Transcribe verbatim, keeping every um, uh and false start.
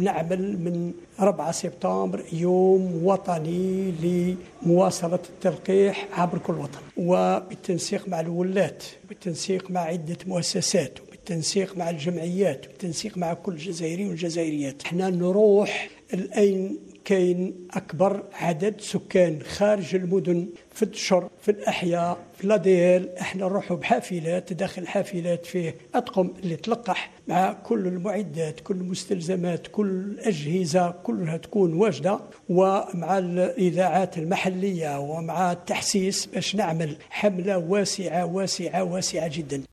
نعمل من أربعة سبتمبر يوم وطني لمواصلة التلقيح عبر كل وطن، وبالتنسيق مع الولاة، بالتنسيق مع عدة مؤسسات، بالتنسيق مع الجمعيات، بالتنسيق مع كل الجزائريين والجزائريات. احنا نروح الأين كاين أكبر عدد سكان خارج المدن، في الدشر، في الأحياء، في لاديل. احنا نروحوا بحافلات، داخل الحافلات فيه أطقم اللي تلقح مع كل المعدات، كل المستلزمات، كل الأجهزة كلها تكون واجدة، ومع الإذاعات المحلية ومع التحسيس باش نعمل حملة واسعة واسعة واسعة جدا.